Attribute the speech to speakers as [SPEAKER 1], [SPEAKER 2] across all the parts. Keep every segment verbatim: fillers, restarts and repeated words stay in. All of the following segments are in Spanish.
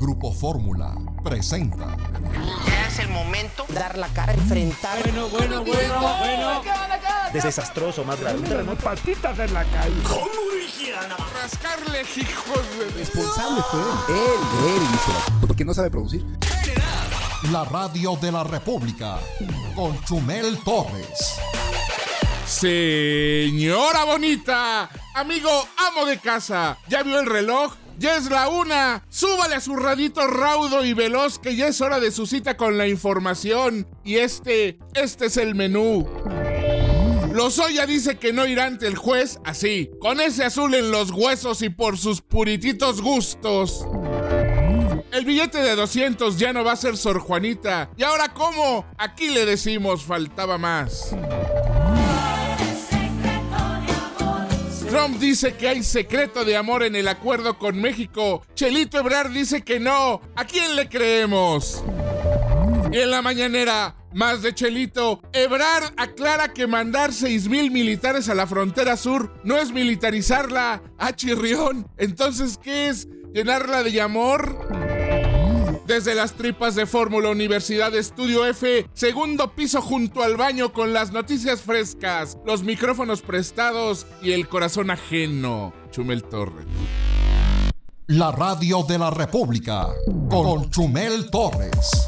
[SPEAKER 1] Grupo Fórmula presenta.
[SPEAKER 2] Ya es el momento.
[SPEAKER 3] Dar la cara, enfrentar.
[SPEAKER 4] Bueno, bueno, bueno, bueno.
[SPEAKER 5] Desastroso, más grave.
[SPEAKER 4] Tenemos patitas en la calle.
[SPEAKER 2] ¿Cómo dijeran?
[SPEAKER 4] Rascarle, hijos de...
[SPEAKER 3] Responsable fue él. Él, él hizo. Porque no sabe producir.
[SPEAKER 1] La Radio de la República con Chumel Torres.
[SPEAKER 4] Señora bonita, amigo amo de casa, ¿ya vio el reloj? Ya es la una. Súbale a su radito raudo y veloz que ya es hora de su cita con la información. Y este, este es el menú. Lozoya dice que no irá ante el juez así, con ese azul en los huesos y por sus purititos gustos. El billete de doscientos ya no va a ser Sor Juanita. ¿Y ahora cómo? Aquí le decimos, faltaba más. Trump dice que hay secreto de amor en el acuerdo con México. Chelito Ebrard dice que no. ¿A quién le creemos? Y en la mañanera, más de Chelito, Ebrard aclara que mandar seis mil militares a la frontera sur no es militarizarla. ¡Ah, chirrión! Entonces, ¿qué es? ¿Llenarla de amor? Desde las tripas de Fórmula Universidad Estudio F, segundo piso junto al baño con las noticias frescas, los micrófonos prestados y el corazón ajeno. Chumel Torres.
[SPEAKER 1] La Radio de la República con Chumel Torres.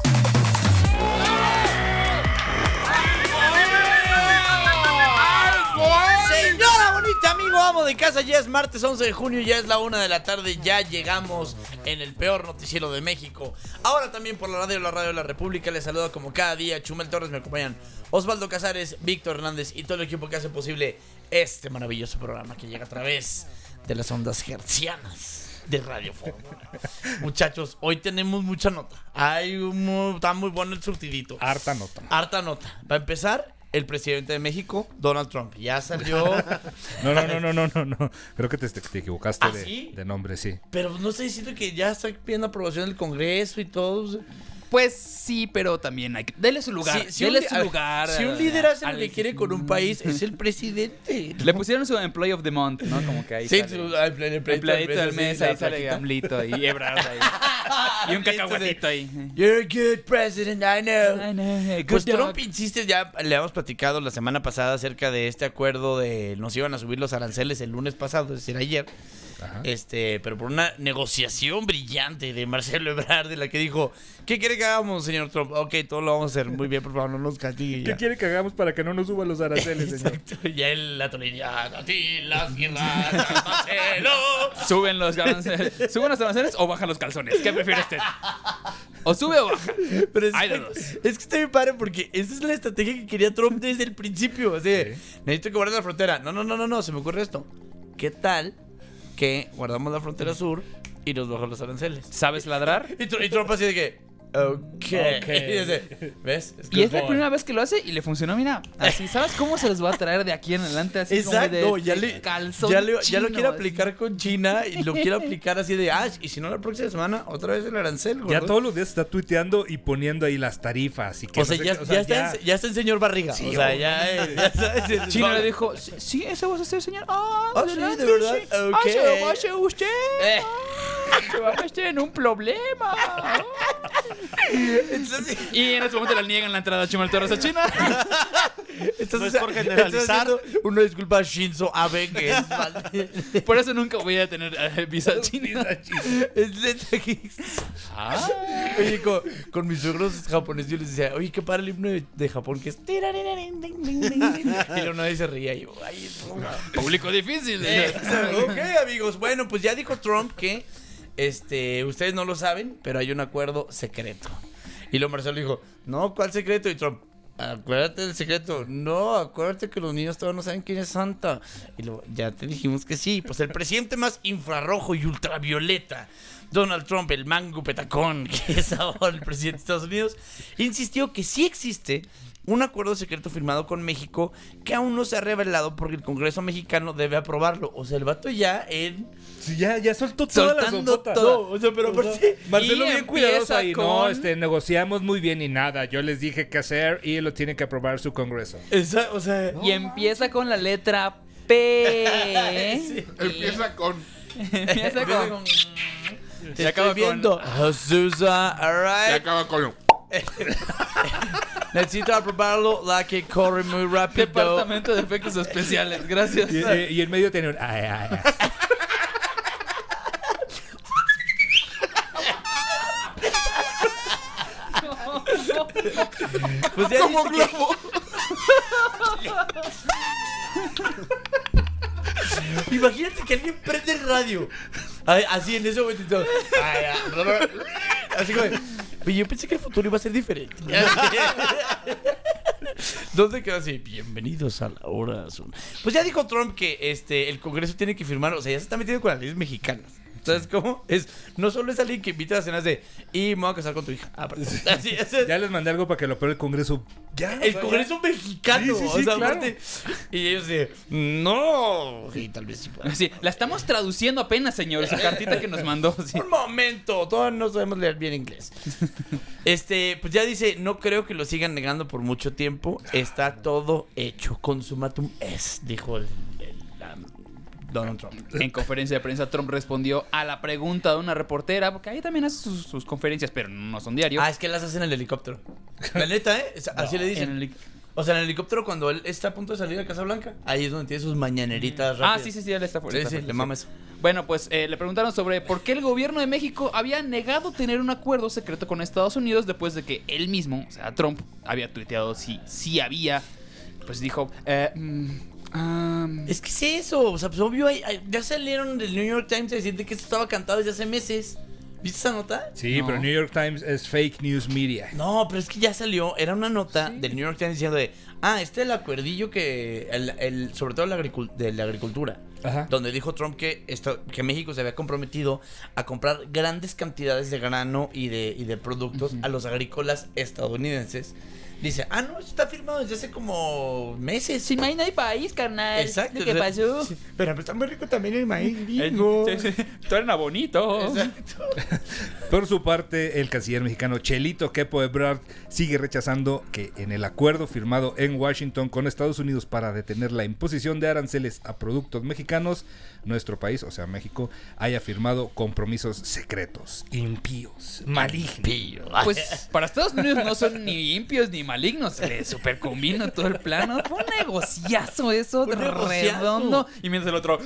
[SPEAKER 5] Señora bonita, amigo, amo de casa, ya es martes once de junio, ya es la una de la tarde, ya llegamos en el peor noticiero de México. Ahora también por la radio, la radio de la República, les saludo como cada día, Chumel Torres, me acompañan Osvaldo Casares, Víctor Hernández y todo el equipo que hace posible este maravilloso programa que llega a través de las ondas hertzianas de Radio Fórmula. Muchachos, hoy tenemos mucha nota. Hay un, está muy bueno el surtidito.
[SPEAKER 6] Harta nota.
[SPEAKER 5] Harta nota. Va a empezar el presidente de México, Donald Trump. Ya salió.
[SPEAKER 6] No, no, no, no, no, no, no. Creo que te, te equivocaste
[SPEAKER 5] ¿Ah,
[SPEAKER 6] de,
[SPEAKER 5] sí?
[SPEAKER 6] de nombre, sí.
[SPEAKER 5] Pero no estoy diciendo que ya está pidiendo aprobación del Congreso y todo.
[SPEAKER 7] Pues sí, pero también hay que... Dele su lugar,
[SPEAKER 5] Si, si
[SPEAKER 7] dele
[SPEAKER 5] un,
[SPEAKER 7] su
[SPEAKER 5] a-
[SPEAKER 7] lugar.
[SPEAKER 5] Si un líder hace lo que quiere con un país, es el presidente.
[SPEAKER 7] Le pusieron su Employee of the Month, ¿no? Como que ahí
[SPEAKER 5] Sí,
[SPEAKER 7] sale.
[SPEAKER 5] su- el, el, el,
[SPEAKER 7] Empleadito del mes,
[SPEAKER 5] sí, la
[SPEAKER 7] ahí sale
[SPEAKER 5] plaquita.
[SPEAKER 7] Gamlito y Ebrard ahí. Y un cacahuatito ahí.
[SPEAKER 5] You're a good president, I know.
[SPEAKER 7] I know,
[SPEAKER 5] Pues
[SPEAKER 7] good
[SPEAKER 5] Trump
[SPEAKER 7] dog.
[SPEAKER 5] insiste, ya le habíamos platicado la semana pasada acerca de este acuerdo de nos iban a subir los aranceles el lunes pasado, es decir, ayer.
[SPEAKER 6] Ajá.
[SPEAKER 5] Este, pero por una negociación brillante de Marcelo Ebrard, de la que dijo, ¿qué quiere que hagamos, señor Trump? Ok, todo lo vamos a hacer muy bien, por favor, no nos castigue
[SPEAKER 6] ¿Qué
[SPEAKER 5] ya.
[SPEAKER 6] quiere que hagamos para que no nos suban los aranceles, señor?
[SPEAKER 5] Exacto, ya él la tonalidad, a ti las guirnaldas, Marcelo.
[SPEAKER 7] Suben los aranceles. ¿Suben los aranceles o bajan los calzones? ¿Qué prefiere usted? ¿O sube o baja?
[SPEAKER 5] Pero es,
[SPEAKER 7] Hay de dos.
[SPEAKER 5] es que está bien padre porque esa es la estrategia que quería Trump desde el principio. O sea, necesito que guarden la frontera. No, no, no, no, no, se me ocurre esto. ¿Qué tal que guardamos la frontera sur y nos bajan los aranceles?
[SPEAKER 7] ¿Sabes ladrar?
[SPEAKER 5] Y, Tr- y Trump así de que, ok.
[SPEAKER 6] Ok.
[SPEAKER 5] Y dice, ¿ves?
[SPEAKER 7] Y es la
[SPEAKER 5] como-
[SPEAKER 7] primera vez que lo hace y le funcionó, mira. Así, ¿sabes cómo se los va a traer de aquí en adelante? Así
[SPEAKER 5] Exacto,
[SPEAKER 7] como de,
[SPEAKER 5] ya,
[SPEAKER 7] de
[SPEAKER 5] le,
[SPEAKER 7] calzón
[SPEAKER 5] ya, le, ya
[SPEAKER 7] chino,
[SPEAKER 5] lo quiere
[SPEAKER 7] así.
[SPEAKER 5] aplicar con China y lo quiere aplicar así de, ah, y si no la próxima semana, otra vez el arancel.
[SPEAKER 6] Ya
[SPEAKER 5] gordo.
[SPEAKER 6] todos los días está tuiteando y poniendo ahí las tarifas. Y que
[SPEAKER 5] O sea,
[SPEAKER 6] no sé
[SPEAKER 5] ya,
[SPEAKER 6] qué,
[SPEAKER 5] ya, está en, ya está en señor Barriga.
[SPEAKER 6] Sí,
[SPEAKER 5] o sea,
[SPEAKER 6] hombre.
[SPEAKER 5] ya, eh, ya sabes. el-
[SPEAKER 7] Chino le dijo, sí, sí, eso vas a hacer, señor. Ah,
[SPEAKER 5] Ah, sí,
[SPEAKER 7] adelante,
[SPEAKER 5] ¿de verdad?
[SPEAKER 7] sí.
[SPEAKER 5] Ok.
[SPEAKER 7] Ah, se lo va a hacer usted.
[SPEAKER 5] Eh.
[SPEAKER 7] Ah, se va a meter en un problema.
[SPEAKER 5] Entonces,
[SPEAKER 7] Y en ese momento le niegan la entrada a Chumel Torres a China.
[SPEAKER 5] Estás,
[SPEAKER 2] No es por generalizar.
[SPEAKER 5] estás haciendo una disculpa a Shinzo Abe, que es mal.
[SPEAKER 7] Por eso nunca voy a tener eh, visa china.
[SPEAKER 5] Es neta que-
[SPEAKER 7] Ah.
[SPEAKER 5] Oye, con, con mis suegros japoneses yo les decía, oye, qué padre el himno de, de Japón que es. Y luego nadie se reía. Y yo, ay, es broma.
[SPEAKER 7] Público difícil.
[SPEAKER 5] Eh, ok, amigos. Bueno, pues ya dijo Trump que este, ustedes no lo saben, pero hay un acuerdo secreto. Y luego Marcelo dijo, no, ¿cuál secreto? Y Trump, acuérdate del secreto. No, acuérdate que los niños todavía no saben quién es Santa. Y luego, ya te dijimos que sí. Pues el presidente más infrarrojo y ultravioleta, Donald Trump, el mango petacón, que es ahora el presidente de Estados Unidos, insistió que sí existe un acuerdo secreto firmado con México que aún no se ha revelado porque el Congreso mexicano debe aprobarlo. O sea, el vato ya en...
[SPEAKER 6] Sí, ya, ya soltó toda la
[SPEAKER 5] Soltando
[SPEAKER 6] sopota.
[SPEAKER 5] todo. O sea, pero
[SPEAKER 6] O sea,
[SPEAKER 5] aparte-
[SPEAKER 6] Marcelo
[SPEAKER 7] Y
[SPEAKER 6] bien
[SPEAKER 7] empieza
[SPEAKER 6] cuidadoso ahí.
[SPEAKER 7] con-
[SPEAKER 6] No, este, negociamos muy bien y nada. Yo les dije qué hacer y lo tiene que aprobar su Congreso.
[SPEAKER 5] Esa, o sea...
[SPEAKER 7] Y empieza con la letra P.
[SPEAKER 5] Sí.
[SPEAKER 4] Empieza con...
[SPEAKER 7] Empieza con...
[SPEAKER 5] Te
[SPEAKER 7] Y acaba
[SPEAKER 5] estoy viendo. Azusa,
[SPEAKER 4] Y
[SPEAKER 5] alright.
[SPEAKER 4] acaba con...
[SPEAKER 5] Necesito aprobarlo, la que corre muy rápido.
[SPEAKER 7] Departamento de efectos especiales, gracias.
[SPEAKER 6] Y, y- y en medio tiene un... ay, ay, ay.
[SPEAKER 5] Pues ya
[SPEAKER 4] Como
[SPEAKER 5] dice que-
[SPEAKER 4] globo.
[SPEAKER 5] Imagínate que alguien prende el radio. Ay, así en ese momento. y todo. Ay, ay, así como. Oye, yo pensé que el futuro iba a ser diferente. ¿Dónde quedó así? Bienvenidos a la hora azul. Pues ya dijo Trump que este el Congreso tiene que firmar, o sea, ya se está metiendo con las leyes mexicanas. ¿Sabes cómo? Es, no solo es alguien que invita a cenas de y me voy a casar con tu hija. Ah, pero- así, así,
[SPEAKER 6] Ya les mandé algo para que lo apruebe el Congreso. Ya.
[SPEAKER 5] el Congreso mexicano.
[SPEAKER 6] Sí, sí, sí,
[SPEAKER 5] o sea,
[SPEAKER 6] claro.
[SPEAKER 5] aparte- y ellos de no. Y tal vez sí pueda.
[SPEAKER 7] Sí, la estamos traduciendo apenas, señor. Esa cartita que nos mandó. Sí.
[SPEAKER 5] Un momento, todavía no sabemos leer bien inglés. Este, pues ya dice, no creo que lo sigan negando por mucho tiempo. Está todo hecho. Consumatum es, dijo el, el, la- Donald Trump.
[SPEAKER 7] En conferencia de prensa, Trump respondió a la pregunta de una reportera, porque ahí también hace sus, sus conferencias, pero no son diarios.
[SPEAKER 5] Ah, es que las hacen en el helicóptero. La neta, ¿eh? Es- Así le dicen.
[SPEAKER 7] En el-
[SPEAKER 5] O sea, en el helicóptero cuando él está a punto de salir de Casa Blanca, ahí es donde tiene sus mañaneritas
[SPEAKER 7] Ah,
[SPEAKER 5] rápidas.
[SPEAKER 7] sí, sí, sí, él está fuera.
[SPEAKER 5] Sí,
[SPEAKER 7] está
[SPEAKER 5] sí,
[SPEAKER 7] fuera,
[SPEAKER 5] le mama eso.
[SPEAKER 7] Bueno, pues eh, le preguntaron sobre por qué el gobierno de México había negado tener un acuerdo secreto con Estados Unidos después de que él mismo, o sea, Trump, había tuiteado si sí había. Pues dijo, eh, mm, ah,
[SPEAKER 5] Es que es eso, o sea, pues obvio, hay- hay- ya salieron del New York Times a decirte que esto estaba cantado desde hace meses. ¿Viste esa nota?
[SPEAKER 6] Sí,
[SPEAKER 7] No.
[SPEAKER 6] pero New York Times es fake news media.
[SPEAKER 5] No, pero es que ya salió, era una nota del New York Times diciendo de, ah, este es el acuerdillo que, el, el- sobre todo la agricul- de la agricultura,
[SPEAKER 6] Ajá.
[SPEAKER 5] donde dijo Trump que, esto, que México se había comprometido a comprar grandes cantidades de grano y de, y de productos a los agrícolas estadounidenses. Dice, ah, no, esto está firmado desde hace como meses.
[SPEAKER 7] sin maíz no hay país, carnal.
[SPEAKER 5] Exacto.
[SPEAKER 7] ¿Qué
[SPEAKER 5] o sea,
[SPEAKER 7] pasó?
[SPEAKER 5] sí, pero pues, está muy rico también el maíz
[SPEAKER 7] Eh,
[SPEAKER 5] gringo.
[SPEAKER 7] sí, sí, Suena bonito.
[SPEAKER 5] Exacto.
[SPEAKER 6] Por su parte, el canciller mexicano Chelito Quepo Ebrard sigue rechazando que en el acuerdo firmado en Washington con Estados Unidos para detener la imposición de aranceles a productos mexicanos, nuestro país, o sea México, haya firmado compromisos secretos, impíos, malignos.
[SPEAKER 7] Pues para Estados Unidos no son ni impios ni malignos. Se le super combina todo el plano. Fue un negociazo eso,
[SPEAKER 5] Un negociazo.
[SPEAKER 7] redondo. Y mientras el otro.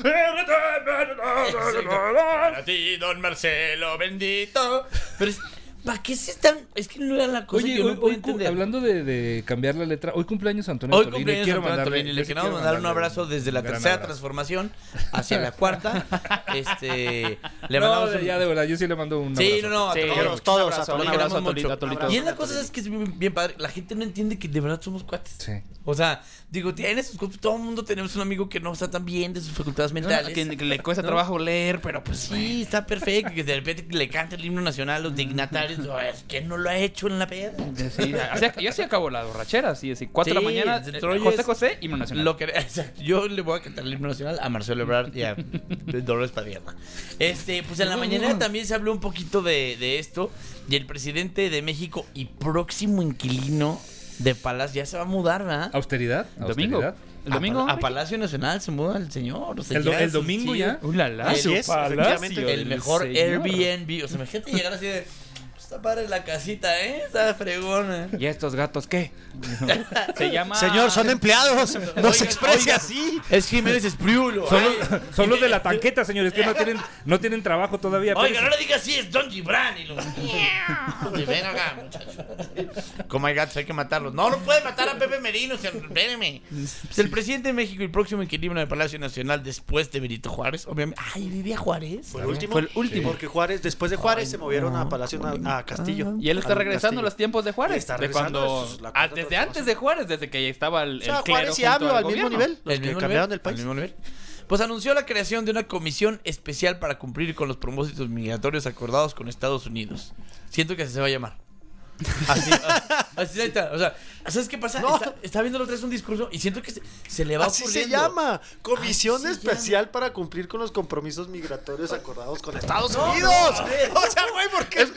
[SPEAKER 5] Para ti, don Marcelo, bendito. Pero es, ¿para qué se están? Es que no era la cosa
[SPEAKER 6] Oye,
[SPEAKER 5] que yo
[SPEAKER 6] hoy,
[SPEAKER 5] no puedo
[SPEAKER 6] hoy cu-
[SPEAKER 5] entender.
[SPEAKER 6] hablando de, de cambiar la letra, hoy cumpleaños Antonio
[SPEAKER 5] Hoy
[SPEAKER 6] Tolini.
[SPEAKER 5] cumpleaños
[SPEAKER 6] Quiero
[SPEAKER 5] Antonio
[SPEAKER 6] mandarle-
[SPEAKER 5] Tolini, le
[SPEAKER 6] yo sí
[SPEAKER 5] queremos
[SPEAKER 6] quiero
[SPEAKER 5] mandar un
[SPEAKER 6] mandarle
[SPEAKER 5] abrazo desde la
[SPEAKER 6] un gran
[SPEAKER 5] tercera
[SPEAKER 6] abrazo.
[SPEAKER 5] transformación hacia la cuarta. Este, le
[SPEAKER 6] No,
[SPEAKER 5] mandamos un-
[SPEAKER 6] ya de verdad, yo sí le mando un
[SPEAKER 5] Sí,
[SPEAKER 6] abrazo.
[SPEAKER 5] no, no, a
[SPEAKER 7] Sí,
[SPEAKER 5] todos,
[SPEAKER 8] todos,
[SPEAKER 5] un
[SPEAKER 8] a
[SPEAKER 5] abrazo,
[SPEAKER 8] Tolito.
[SPEAKER 5] lo queremos
[SPEAKER 7] Un abrazo a Tolito,
[SPEAKER 5] mucho.
[SPEAKER 7] a Tolito.
[SPEAKER 5] Y es la cosa es que es bien, bien padre. La gente no entiende que de verdad somos cuates.
[SPEAKER 6] Sí.
[SPEAKER 5] O sea, digo, tiene sus cosas. Todo el mundo tenemos un amigo que no está tan bien de sus facultades mentales.
[SPEAKER 7] Que, que le cuesta
[SPEAKER 5] ¿no?
[SPEAKER 7] trabajo leer, pero pues
[SPEAKER 5] Sí, está perfecto. Que de repente le canta el himno nacional a los dignatarios. Ay, ¿quién no lo ha hecho en la peda?
[SPEAKER 7] sí, así, yo así acabo la borrachera, así, así. Cuatro de
[SPEAKER 5] Sí,
[SPEAKER 7] la mañana,
[SPEAKER 5] de
[SPEAKER 7] eh,
[SPEAKER 5] Troyes,
[SPEAKER 7] José José, himno nacional.
[SPEAKER 5] Lo que, exacto, yo le voy a cantar el himno nacional a Marcelo Ebrard y a Dolores Padierna. Este, pues en la mañana también se habló un poquito de, de esto. Y el presidente de México y próximo inquilino de Palacio ya se va a mudar, ¿verdad?
[SPEAKER 6] ¿Austeridad?
[SPEAKER 7] El domingo.
[SPEAKER 6] ¿Austeridad?
[SPEAKER 7] El domingo.
[SPEAKER 5] A, a Palacio Nacional se muda el señor. O sea,
[SPEAKER 6] El, do-
[SPEAKER 5] ya
[SPEAKER 6] el
[SPEAKER 5] es-
[SPEAKER 6] domingo
[SPEAKER 5] sí,
[SPEAKER 6] ya.
[SPEAKER 7] Uh, la, la,
[SPEAKER 8] Así
[SPEAKER 7] su
[SPEAKER 8] es,
[SPEAKER 7] palacio
[SPEAKER 8] efectivamente.
[SPEAKER 5] El
[SPEAKER 7] del
[SPEAKER 5] mejor
[SPEAKER 7] señor.
[SPEAKER 5] Airbnb. O sea, imagínate llegar así de. Está padre la casita, ¿eh? Está fregona.
[SPEAKER 7] ¿Y estos gatos qué? Se llama.
[SPEAKER 8] Señor, son empleados. No se
[SPEAKER 5] Oiga,
[SPEAKER 8] exprese
[SPEAKER 5] oiga.
[SPEAKER 8] así.
[SPEAKER 5] Es Jiménez Espriulo.
[SPEAKER 6] Son,
[SPEAKER 5] Ay.
[SPEAKER 6] los, son los de la tanqueta, señores, que no tienen, no tienen trabajo todavía.
[SPEAKER 5] Oiga, no le digas así, es Don Gibran. Y lo... Y ven acá, muchachos. Como hay gatos, hay que matarlos. No, no puede matar a Pepe Merino, señor. Espéreme. Pues el presidente de México y próximo inquilino de Palacio Nacional después de Benito Juárez, obviamente. Ay, vivía Juárez.
[SPEAKER 8] Fue el último.
[SPEAKER 7] Fue el último.
[SPEAKER 8] Porque Juárez, después de Juárez, se movieron a Palacio Na- a Castillo.
[SPEAKER 7] Y él está
[SPEAKER 8] Al
[SPEAKER 7] regresando a
[SPEAKER 8] Castillo.
[SPEAKER 7] los tiempos de Juárez.
[SPEAKER 8] Está
[SPEAKER 7] de
[SPEAKER 8] regresando,
[SPEAKER 7] cuando.
[SPEAKER 8] eso es la
[SPEAKER 7] ah,
[SPEAKER 8] cuarta
[SPEAKER 7] desde
[SPEAKER 8] transformación.
[SPEAKER 7] antes de Juárez, desde que estaba el,
[SPEAKER 8] O sea,
[SPEAKER 7] el clero
[SPEAKER 8] Juárez y
[SPEAKER 7] junto
[SPEAKER 8] hablo
[SPEAKER 7] al
[SPEAKER 8] al mismo
[SPEAKER 7] gobierno.
[SPEAKER 8] nivel. Los
[SPEAKER 5] El
[SPEAKER 8] que
[SPEAKER 5] mismo
[SPEAKER 8] cambiaron
[SPEAKER 5] nivel,
[SPEAKER 8] el país.
[SPEAKER 5] al mismo nivel. Pues anunció la creación de una comisión especial para cumplir con los propósitos migratorios acordados con Estados Unidos. Siento que así se va a llamar. Así, así ahí está. O sea, ¿sabes qué pasa?
[SPEAKER 8] No.
[SPEAKER 5] Está, está viendo la otra vez un discurso y siento que se, se le va
[SPEAKER 8] Así se
[SPEAKER 5] ocurriendo.
[SPEAKER 8] llama. Comisión
[SPEAKER 5] Así se
[SPEAKER 8] especial para cumplir con los compromisos migratorios acordados con Estados
[SPEAKER 5] No,
[SPEAKER 8] Unidos.
[SPEAKER 5] no, a ver.
[SPEAKER 8] O sea, güey, ¿por qué?
[SPEAKER 4] Es que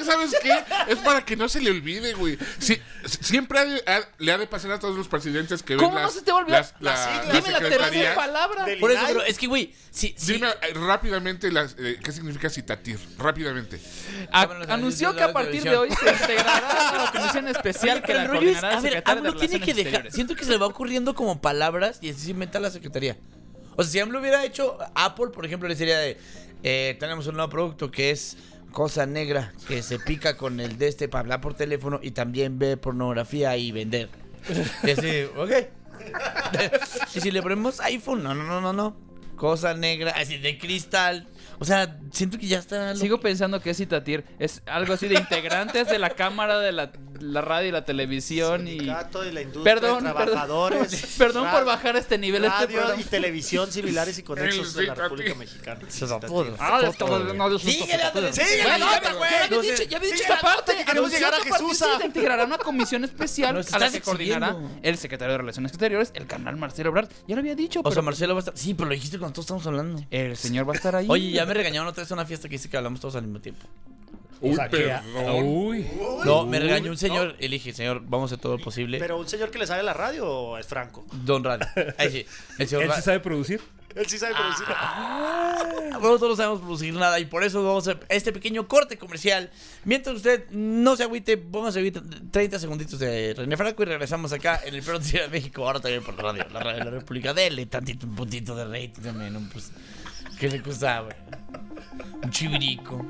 [SPEAKER 4] que, ¿sabes qué? Es para que no se le olvide, güey. Sí, siempre ha de- ha- le ha de pasar a todos los presidentes que ven
[SPEAKER 7] ¿Cómo no
[SPEAKER 4] las,
[SPEAKER 7] se te va a olvidar?
[SPEAKER 4] las- la,
[SPEAKER 8] Las siglas.
[SPEAKER 4] la
[SPEAKER 7] Dime la tercera
[SPEAKER 4] secretaría.
[SPEAKER 7] palabra.
[SPEAKER 8] Del
[SPEAKER 5] Por eso,
[SPEAKER 8] I N A I.
[SPEAKER 5] pero es que, güey, sí, sí.
[SPEAKER 4] Dime eh, rápidamente las, eh, qué significa citatir. Rápidamente.
[SPEAKER 7] A-
[SPEAKER 5] Vámonos,
[SPEAKER 7] anunció
[SPEAKER 5] anunció
[SPEAKER 7] que a
[SPEAKER 5] la
[SPEAKER 7] partir de
[SPEAKER 5] televisión.
[SPEAKER 7] hoy se integrará una comisión especial que
[SPEAKER 5] Pero
[SPEAKER 7] la
[SPEAKER 5] el rollo es-
[SPEAKER 7] coordinará
[SPEAKER 5] a
[SPEAKER 7] el
[SPEAKER 5] ver,
[SPEAKER 7] secretario de
[SPEAKER 5] AMLO tiene
[SPEAKER 7] Relaciones
[SPEAKER 5] que dejar.
[SPEAKER 7] Exteriores.
[SPEAKER 5] Siento que se le va ocurriendo como palabras y así se inventa la secretaría. O sea, si AMLO hubiera hecho Apple, por ejemplo, le sería de. eh, tenemos un nuevo producto que es cosa negra que se pica con el de este para hablar por teléfono y también ve pornografía y vender. Y así, ok. Y si le ponemos iPhone, no, no, no, no, no. Cosa negra, así de cristal. O sea, siento que ya está.
[SPEAKER 7] Sigo pensando que es citatir. Es algo así de integrantes de la cámara de la, la radio y la televisión. Y...
[SPEAKER 8] Sindicato de la industria,
[SPEAKER 7] Perdón,
[SPEAKER 8] trabajadores.
[SPEAKER 7] perdón por
[SPEAKER 8] ra-
[SPEAKER 7] bajar a este nivel este
[SPEAKER 8] Radio
[SPEAKER 7] programa.
[SPEAKER 8] y televisión similares y conexos
[SPEAKER 4] El
[SPEAKER 8] de la
[SPEAKER 4] citativo.
[SPEAKER 8] República Mexicana.
[SPEAKER 7] Ah, estamos hablando de
[SPEAKER 5] Síguele, ándale,
[SPEAKER 8] Síguele,
[SPEAKER 5] síguele,
[SPEAKER 8] Bueno,
[SPEAKER 5] ya,
[SPEAKER 8] otra,
[SPEAKER 5] ya,
[SPEAKER 8] güey.
[SPEAKER 5] ya,
[SPEAKER 7] Ya había
[SPEAKER 5] no sé.
[SPEAKER 7] dicho, ya había dicho
[SPEAKER 8] Sí,
[SPEAKER 7] esta parte.
[SPEAKER 8] que queremos
[SPEAKER 7] Anunció
[SPEAKER 8] llegar a
[SPEAKER 7] que partir
[SPEAKER 8] Jesús,
[SPEAKER 7] de hoy
[SPEAKER 8] ah.
[SPEAKER 7] se integrará una comisión especial
[SPEAKER 5] Nos
[SPEAKER 7] a la
[SPEAKER 5] estás
[SPEAKER 7] que coordinará
[SPEAKER 5] exhibiendo.
[SPEAKER 7] el secretario de Relaciones Exteriores, el carnal Marcelo Ebrard. Ya lo había dicho,
[SPEAKER 5] O sea,
[SPEAKER 7] pero
[SPEAKER 5] Marcelo va a estar. Sí, pero lo dijiste cuando todos estamos hablando.
[SPEAKER 7] el señor va a estar ahí.
[SPEAKER 5] Oye, ya me regañaron otra vez en una fiesta que dice que hablamos todos al mismo tiempo.
[SPEAKER 6] O
[SPEAKER 4] Uy,
[SPEAKER 6] sea, que-
[SPEAKER 4] perdón.
[SPEAKER 6] Uy.
[SPEAKER 5] No, me regañó un señor y le dije, señor, vamos a hacer todo lo posible.
[SPEAKER 8] Pero un señor que le sabe la radio o es Franco.
[SPEAKER 5] Don Radio. Ahí sí. El señor
[SPEAKER 6] ¿Él
[SPEAKER 5] Ra-
[SPEAKER 6] sí sabe producir?
[SPEAKER 8] Él sí sabe producir.
[SPEAKER 5] Nosotros no sabemos producir nada y por eso vamos a hacer este pequeño corte comercial. Mientras usted no se agüite, vamos a seguir treinta segunditos de René Franco y regresamos acá en el Perro de Ciudad de México. Ahora también por la radio, la radio de la República. Dele tantito, un puntito de rating también, ¿no? Pues, ¿qué le gusta, güey? Un chivirico.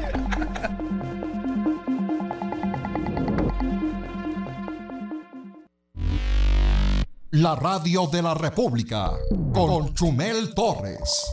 [SPEAKER 1] La radio de la República con Chumel Torres.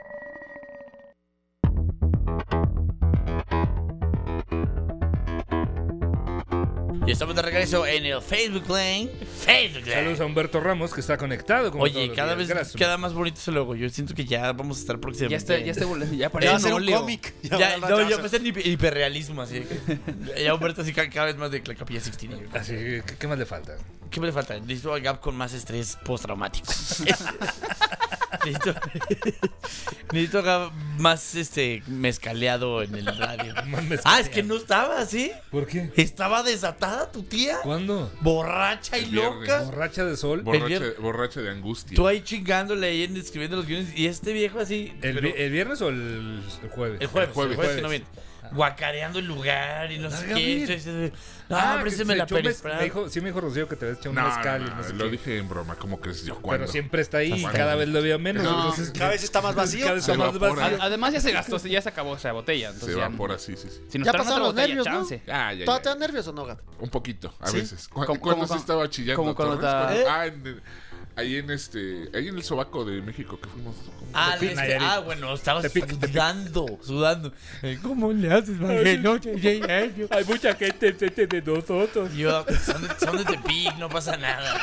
[SPEAKER 5] Y estamos de regreso en el Facebook Lane. Facebook Lane.
[SPEAKER 6] Saludos a Humberto Ramos, que está conectado. como todos
[SPEAKER 5] Oye,
[SPEAKER 6] los
[SPEAKER 5] cada
[SPEAKER 6] días.
[SPEAKER 5] vez
[SPEAKER 6] Gracias.
[SPEAKER 5] queda más bonito ese logo. Yo siento que ya vamos a estar próximamente.
[SPEAKER 7] ya está, ya está, ya
[SPEAKER 8] Ya
[SPEAKER 7] parece
[SPEAKER 8] va a ser
[SPEAKER 7] un
[SPEAKER 8] un
[SPEAKER 7] óleo.
[SPEAKER 8] cómic.
[SPEAKER 5] Ya,
[SPEAKER 8] va a-
[SPEAKER 5] no,
[SPEAKER 8] va a
[SPEAKER 5] ya
[SPEAKER 8] ser-
[SPEAKER 5] va a ser hiper- hiperrealismo, así que ya Humberto así ca- cada vez más de la Capilla Sixtina.
[SPEAKER 6] Así que, ¿qué, qué más le falta?
[SPEAKER 5] ¿Qué me le falta? Necesito a Gap con más estrés postraumático. necesito, necesito a Gap más este mezcaleado en el radio.
[SPEAKER 6] Más mezcaleado.
[SPEAKER 5] Ah, es que no estaba, ¿sí?
[SPEAKER 6] ¿Por qué?
[SPEAKER 5] Estaba desatada tu tía.
[SPEAKER 6] ¿Cuándo?
[SPEAKER 5] Borracha y
[SPEAKER 4] El viernes.
[SPEAKER 5] loca.
[SPEAKER 6] Borracha de sol.
[SPEAKER 5] El
[SPEAKER 4] Borracha,
[SPEAKER 5] vier-
[SPEAKER 4] borracha de angustia.
[SPEAKER 5] Tú ahí chingándole ahí en- escribiendo los guiones y este viejo así.
[SPEAKER 6] ¿El,
[SPEAKER 5] pero-
[SPEAKER 6] vi- el viernes o el, el jueves?
[SPEAKER 5] El jueves, el jueves,
[SPEAKER 4] jueves.
[SPEAKER 5] que no viene. Guacareando el lugar y no sé
[SPEAKER 6] Larga
[SPEAKER 5] qué.
[SPEAKER 6] vida.
[SPEAKER 5] Sí, sí, sí. No,
[SPEAKER 6] Ah,
[SPEAKER 5] hombre,
[SPEAKER 6] que
[SPEAKER 5] se me
[SPEAKER 6] se
[SPEAKER 5] la
[SPEAKER 6] echó un mez-
[SPEAKER 5] peresprada.
[SPEAKER 6] me dijo- Sí me dijo Rocío que te habías echado un
[SPEAKER 4] No,
[SPEAKER 6] mezcal
[SPEAKER 4] no,
[SPEAKER 6] y no sé
[SPEAKER 4] no, lo
[SPEAKER 6] qué.
[SPEAKER 4] dije en broma, ¿cómo crees yo cuándo?
[SPEAKER 6] Pero siempre está ahí y
[SPEAKER 4] Hasta
[SPEAKER 6] cada
[SPEAKER 4] cuándo.
[SPEAKER 6] vez lo veo menos.
[SPEAKER 4] No,
[SPEAKER 6] entonces,
[SPEAKER 8] Cada vez está más vacío.
[SPEAKER 6] cada vez
[SPEAKER 4] Se
[SPEAKER 6] está más
[SPEAKER 4] evapora.
[SPEAKER 6] vacío.
[SPEAKER 7] A- Además ya se gastó, ya se acabó esa botella.
[SPEAKER 4] Se
[SPEAKER 7] Entonces ya-
[SPEAKER 4] evapora, sí, sí, sí.
[SPEAKER 7] Si nos
[SPEAKER 8] Ya
[SPEAKER 7] traen
[SPEAKER 8] pasaron
[SPEAKER 7] otra
[SPEAKER 8] los
[SPEAKER 7] botella,
[SPEAKER 8] nervios, ¿no?
[SPEAKER 7] chance.
[SPEAKER 4] Ah, ya,
[SPEAKER 8] ¿Todavía te
[SPEAKER 4] ya.
[SPEAKER 8] dan nervios o no, Gab?
[SPEAKER 4] Un poquito, a
[SPEAKER 8] ¿Sí?
[SPEAKER 4] veces. ¿Cu-
[SPEAKER 7] ¿Cómo-
[SPEAKER 4] ¿Cuándo
[SPEAKER 7] cómo-
[SPEAKER 4] se estaba chillando?
[SPEAKER 7] cómo cuando
[SPEAKER 4] Torres?
[SPEAKER 7] está-
[SPEAKER 4] Ah, en- ahí en este, ahí en el sobaco de México que fuimos.
[SPEAKER 5] Ah,
[SPEAKER 6] Tepic,
[SPEAKER 5] este-
[SPEAKER 6] Nayarit.
[SPEAKER 5] ah, bueno, estabas
[SPEAKER 6] Tepic, Tepic.
[SPEAKER 5] sudando, sudando. Eh, ¿Cómo le haces, Magelo?
[SPEAKER 6] Hay mucha gente enfrente de nosotros.
[SPEAKER 5] Yo, son de, son de Tepic, no pasa nada.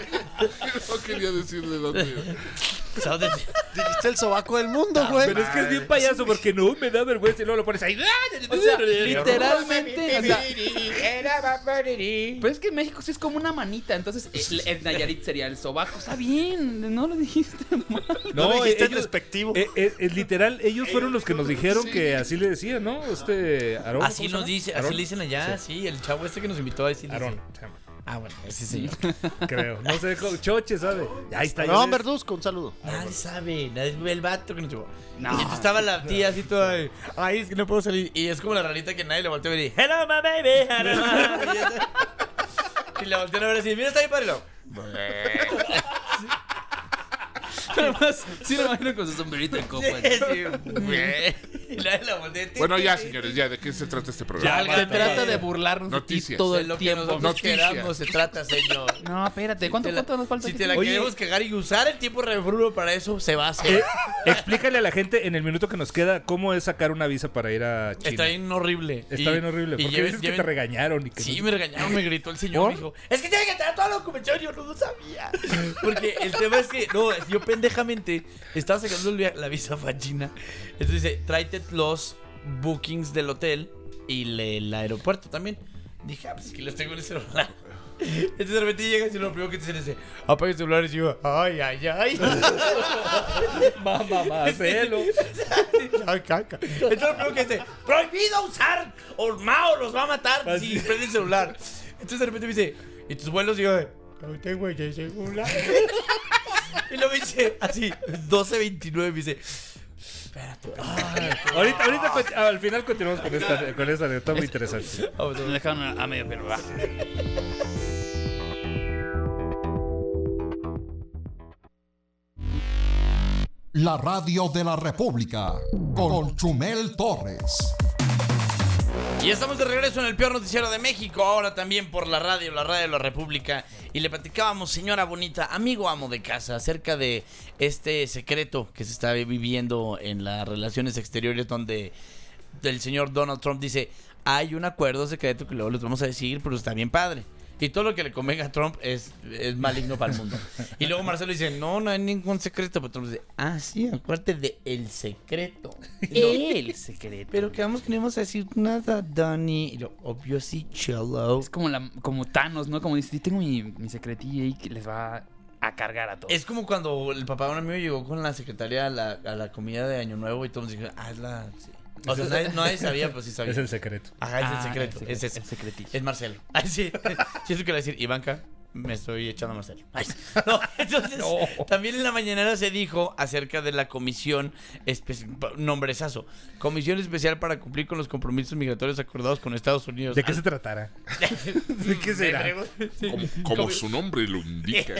[SPEAKER 4] No quería decir de dónde.
[SPEAKER 5] Son de-
[SPEAKER 8] Dijiste el sobaco del mundo, güey.
[SPEAKER 6] Pero es que es bien payaso porque no me da vergüenza y luego lo pones ahí.
[SPEAKER 7] O sea, literalmente. o sea, pero es que México sí es como una manita. Entonces el, el Nayarit sería el sobaco. Está bien, no lo dijiste mal.
[SPEAKER 8] No dijiste
[SPEAKER 6] ellos-
[SPEAKER 8] despectivo.
[SPEAKER 6] eh, eh, eh, literal, ellos fueron los que nos dijeron que así le decían, ¿no? Este, Aarón.
[SPEAKER 5] Así
[SPEAKER 6] ¿cómo se
[SPEAKER 5] nos
[SPEAKER 6] llama?
[SPEAKER 5] dice,
[SPEAKER 6] Aarón.
[SPEAKER 5] así le dicen allá, sí. el chavo este que nos invitó a decirle.
[SPEAKER 6] Aarón, se llama,
[SPEAKER 5] Ah, bueno, ese señor.
[SPEAKER 6] creo. No sé, co- Choche, ¿sabe? Ahí está. ya
[SPEAKER 8] No,
[SPEAKER 6] ves.
[SPEAKER 8] Verduzco, un saludo.
[SPEAKER 5] Nadie sabe, nadie ve el vato que nos llevó.
[SPEAKER 7] No.
[SPEAKER 5] Y entonces estaba la tía así toda de, ay, es que no puedo salir. Y es como la ranita que nadie le volteó a ver y, hello, my baby, hello, my baby. Y le voltearon a ver así, mira, está ahí, padre.
[SPEAKER 7] Además, sí lo imagino con su sombrerito de copa.
[SPEAKER 5] Y nadie la voltea.
[SPEAKER 4] Bueno, ya, señores, ya, ¿de qué se trata este programa?
[SPEAKER 5] Ya,
[SPEAKER 7] Se
[SPEAKER 5] gato.
[SPEAKER 7] trata de burlarnos de ti
[SPEAKER 4] Noticias.
[SPEAKER 7] todo
[SPEAKER 5] De
[SPEAKER 7] el
[SPEAKER 5] lo que
[SPEAKER 7] tiempo.
[SPEAKER 5] nosotros
[SPEAKER 4] Noticias.
[SPEAKER 5] queramos se trata, señor.
[SPEAKER 7] No, espérate, ¿cuánto,
[SPEAKER 5] Te la-
[SPEAKER 7] cuánto nos falta?
[SPEAKER 5] Si
[SPEAKER 7] aquí?
[SPEAKER 5] te la
[SPEAKER 6] Oye.
[SPEAKER 5] queremos cagar y usar el tiempo reflujo para eso, se va a hacer.
[SPEAKER 6] Eh, explícale a la gente en el minuto que nos queda cómo es sacar una visa para ir a China.
[SPEAKER 5] Está bien horrible.
[SPEAKER 6] Está
[SPEAKER 5] Y-
[SPEAKER 6] bien horrible.
[SPEAKER 5] y
[SPEAKER 6] Porque
[SPEAKER 5] lleven-
[SPEAKER 6] dices que
[SPEAKER 5] lleven-
[SPEAKER 6] te regañaron y que
[SPEAKER 5] Sí,
[SPEAKER 6] no-
[SPEAKER 5] me regañaron, me gritó el señor.
[SPEAKER 6] ¿Por?
[SPEAKER 5] Me dijo, es que tiene que tener toda la documentación. Yo no lo sabía. Porque el tema es que, no, yo pendejamente estaba sacando el via- la visa para China. Entonces dice, tráete los bookings del hotel y le- el aeropuerto también. Dije, ah, pues es que los tengo en el celular. Entonces de repente llegas y lo primero que te dicen es, apaga el celular y yo, ay, ay, ay.
[SPEAKER 6] Mamá, Marcelo.
[SPEAKER 5] Entonces lo primero que dice, prohibido usar o Mao los va a matar si prende el celular. Entonces de repente me dice, ¿y tus vuelos? Y yo, no tengo ese celular. Y luego me dice, así, doce veintinueve, me dice, espérate. Ay,
[SPEAKER 6] ahorita, ahorita al final continuamos con esta, con esta, está muy interesante.
[SPEAKER 7] Vamos, me dejaron a, a medio pelo. Va.
[SPEAKER 1] La radio de la República con Chumel Torres.
[SPEAKER 5] Y estamos de regreso en el peor noticiero de México, ahora también por la radio, la radio de la República. Y le platicábamos, señora bonita, amigo amo de casa, acerca de este secreto que se está viviendo en las relaciones exteriores, donde el señor Donald Trump dice, hay un acuerdo secreto que luego les vamos a decir, pero está bien padre. Y todo lo que le convenga a Trump es, es maligno para el mundo. Y luego Marcelo dice, no, no hay ningún secreto. Pero Trump dice, ah, sí, acuérdate de el secreto.
[SPEAKER 7] El secreto.
[SPEAKER 5] Pero quedamos que no íbamos a decir nada, Donnie. Y lo, obvio sí, cello.
[SPEAKER 7] Es como, la, como Thanos, ¿no? Como dice, tengo mi, mi secretilla ahí que les va a cargar a todos.
[SPEAKER 5] Es como cuando el papá de un amigo llegó con la secretaria a la, a la comida de Año Nuevo y todos dijeron, ah, es la... Sí. O sea, nadie, nadie sabía, pues sí sabía.
[SPEAKER 6] Es el secreto.
[SPEAKER 5] Ajá, es
[SPEAKER 7] Ah,
[SPEAKER 5] el secreto.
[SPEAKER 7] el secreto,
[SPEAKER 5] es ese.
[SPEAKER 7] el secretito.
[SPEAKER 5] Es Marcelo. Ay, sí. Sí, eso quiere decir, Ivanka, me estoy echando a Marcelo. Ay, no, entonces, no. También en la mañanera se dijo acerca de la comisión, espe- nombrezazo, comisión especial para cumplir con los compromisos migratorios acordados con Estados Unidos.
[SPEAKER 6] ¿De qué se tratará? ¿De qué será?
[SPEAKER 5] Sí.
[SPEAKER 4] Como, como su nombre lo indica.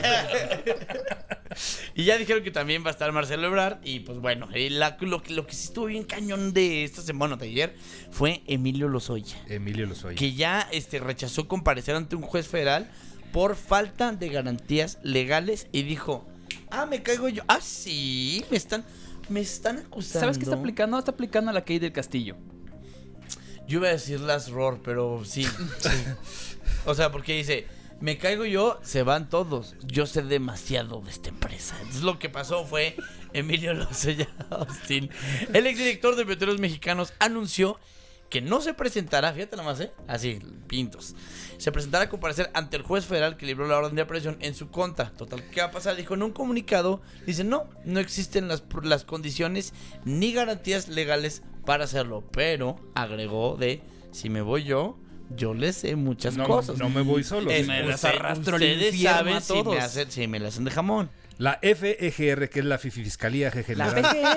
[SPEAKER 5] Y ya dijeron que también va a estar Marcelo Ebrard. Y pues bueno, la, lo, lo que sí estuvo bien cañón de esta semana, de ayer, fue Emilio Lozoya.
[SPEAKER 6] Emilio Lozoya.
[SPEAKER 5] Que ya este, rechazó comparecer ante un juez federal por falta de garantías legales. Y dijo, ah, me caigo yo. Ah, sí, me están, me están acusando.
[SPEAKER 7] ¿Sabes qué está aplicando? Está aplicando a la Key del Castillo.
[SPEAKER 5] Yo iba a decir las R O R, pero sí, sí. O sea, porque dice, me caigo yo, se van todos. Yo sé demasiado de esta empresa. Entonces lo que pasó fue Emilio Lozoya Austin, el exdirector de Petróleos Mexicanos, anunció que no se presentará, fíjate nada más, ¿eh? Así, pintos. Se presentará a comparecer ante el juez federal que libró la orden de aprehensión en su contra. Total, ¿qué va a pasar? Dijo en un comunicado, dice, no, no existen las, las condiciones ni garantías legales para hacerlo. Pero agregó de, si me voy yo, yo le sé muchas
[SPEAKER 6] no,
[SPEAKER 5] cosas.
[SPEAKER 6] No me voy solo.
[SPEAKER 5] Es,
[SPEAKER 7] me las
[SPEAKER 5] usted,
[SPEAKER 7] arrastro al
[SPEAKER 5] ustedes
[SPEAKER 7] infierno
[SPEAKER 5] saben
[SPEAKER 7] a
[SPEAKER 5] si me,
[SPEAKER 7] todos.
[SPEAKER 5] hacen, si me la hacen de jamón.
[SPEAKER 6] La F E G R, que es la Fiscalía General.
[SPEAKER 7] La P G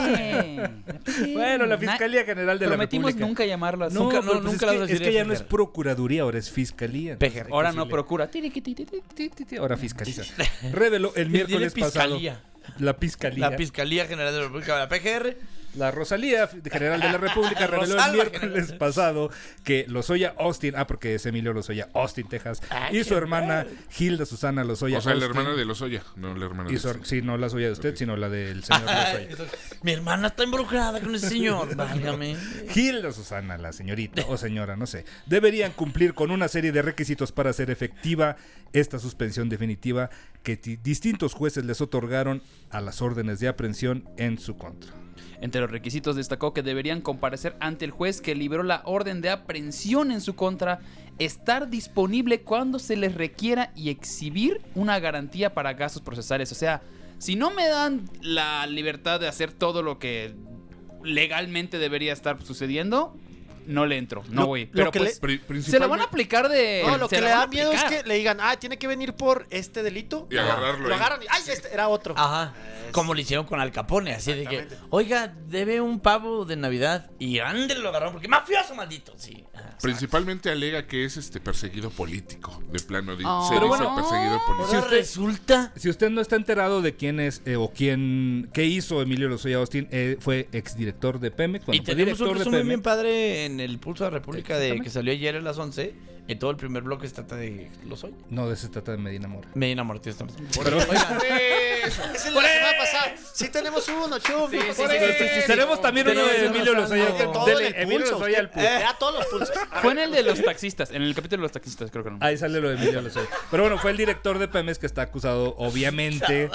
[SPEAKER 7] R.
[SPEAKER 6] Bueno, la Fiscalía General de la
[SPEAKER 7] Prometimos
[SPEAKER 6] República.
[SPEAKER 7] nunca llamarla así.
[SPEAKER 6] No,
[SPEAKER 5] Nunca-
[SPEAKER 6] pero
[SPEAKER 5] no,
[SPEAKER 6] pues
[SPEAKER 5] nunca
[SPEAKER 6] es
[SPEAKER 5] la
[SPEAKER 6] que, es
[SPEAKER 5] diré
[SPEAKER 6] que ya no es
[SPEAKER 5] Fiscalía.
[SPEAKER 6] Procuraduría, ahora es Fiscalía.
[SPEAKER 5] P G R.
[SPEAKER 7] Ahora no
[SPEAKER 6] Decirle-
[SPEAKER 7] procura.
[SPEAKER 6] Ahora fiscaliza. Reveló el
[SPEAKER 5] Dile
[SPEAKER 6] miércoles pasado.
[SPEAKER 5] Fiscalía.
[SPEAKER 6] La Fiscalía.
[SPEAKER 5] La Fiscalía General de la República, la P G R.
[SPEAKER 6] La Rosalía General de la República reveló el
[SPEAKER 5] Rosalba
[SPEAKER 6] miércoles
[SPEAKER 5] General.
[SPEAKER 6] pasado que Lozoya Austin, ah, porque es Emilio Lozoya Austin, Texas,
[SPEAKER 5] Ay,
[SPEAKER 6] y su
[SPEAKER 5] qué
[SPEAKER 6] hermana Hilda Susana Lozoya
[SPEAKER 4] O sea, la
[SPEAKER 6] Austin.
[SPEAKER 4] hermana de Lozoya, no la hermana
[SPEAKER 6] Y
[SPEAKER 4] de
[SPEAKER 6] su,
[SPEAKER 4] Lozoya.
[SPEAKER 6] sí, no la Lozoya de usted,
[SPEAKER 4] Ok.
[SPEAKER 6] sino la del señor Lozoya.
[SPEAKER 5] Mi hermana está involucrada con ese señor. Válgame.
[SPEAKER 6] Hilda Susana, la señorita o señora, no sé, deberían cumplir con una serie de requisitos para hacer efectiva esta suspensión definitiva que ti- distintos jueces les otorgaron a las órdenes de aprehensión en su contra.
[SPEAKER 7] Entre los requisitos destacó que deberían comparecer ante el juez que liberó la orden de aprehensión en su contra, estar disponible cuando se les requiera y exhibir una garantía para gastos procesales. O sea, si no me dan la libertad de hacer todo lo que legalmente debería estar sucediendo, no le entro, no
[SPEAKER 8] Lo-
[SPEAKER 7] voy.
[SPEAKER 8] lo
[SPEAKER 7] Pero
[SPEAKER 8] que
[SPEAKER 7] pues,
[SPEAKER 4] Pri-
[SPEAKER 7] se lo van a
[SPEAKER 4] principalmente-
[SPEAKER 7] aplicar de...
[SPEAKER 8] No, lo
[SPEAKER 7] se
[SPEAKER 8] que
[SPEAKER 7] la
[SPEAKER 8] le
[SPEAKER 7] van
[SPEAKER 8] da
[SPEAKER 7] a
[SPEAKER 8] miedo es
[SPEAKER 7] aplicar.
[SPEAKER 8] que le digan, ah, tiene que venir por este delito.
[SPEAKER 4] Y agarrarlo
[SPEAKER 8] Lo
[SPEAKER 4] ahí.
[SPEAKER 8] agarran y, ay, este era otro.
[SPEAKER 5] Ajá. Como le hicieron con Al Capone, así de que,
[SPEAKER 8] Exactamente.
[SPEAKER 5] oiga, debe un pavo de Navidad y ande lo agarraron porque mafioso maldito. Sí. Ajá.
[SPEAKER 4] Principalmente alega que es este perseguido político, de plano. di-
[SPEAKER 7] Ah,
[SPEAKER 4] se
[SPEAKER 7] pero
[SPEAKER 4] dice
[SPEAKER 7] bueno.
[SPEAKER 4] perseguido político.
[SPEAKER 5] Ahora
[SPEAKER 6] usted-
[SPEAKER 5] resulta.
[SPEAKER 6] Si usted no está enterado de quién es eh, o quién qué hizo Emilio Lozoya Austin, eh, fue exdirector de Pemex, bueno,
[SPEAKER 5] Y
[SPEAKER 6] fue
[SPEAKER 5] tenemos un
[SPEAKER 6] director de
[SPEAKER 5] resumen bien
[SPEAKER 6] Pemex.
[SPEAKER 5] padre en el Pulso de la República de
[SPEAKER 6] Exactamente.
[SPEAKER 5] que salió ayer a las once. En todo el primer bloque se trata de Lozoya.
[SPEAKER 6] No, de eso se trata de Medina Mora.
[SPEAKER 5] Medina Martínez también.
[SPEAKER 6] Pero-
[SPEAKER 5] Oigan,
[SPEAKER 8] Es el de la semana pasada. Sí tenemos uno, chum.
[SPEAKER 7] Sí, sí,
[SPEAKER 8] Por
[SPEAKER 7] sí,
[SPEAKER 8] eso.
[SPEAKER 7] sí, sí, sí.
[SPEAKER 6] Tenemos también uno de
[SPEAKER 7] Tenemos
[SPEAKER 6] Emilio
[SPEAKER 7] uno.
[SPEAKER 6] Lozoya.
[SPEAKER 8] Es que todo
[SPEAKER 6] Dele,
[SPEAKER 8] en el
[SPEAKER 6] Emilio
[SPEAKER 8] pulso.
[SPEAKER 6] Lozoya al
[SPEAKER 8] usted-
[SPEAKER 6] pulso.
[SPEAKER 8] Era todos los pulsos.
[SPEAKER 7] Fue en el de los taxistas, en el capítulo de los taxistas, creo que no.
[SPEAKER 6] Ahí sale lo de Emilio Lozoya. Pero bueno, fue el director de Pemex que está acusado, obviamente,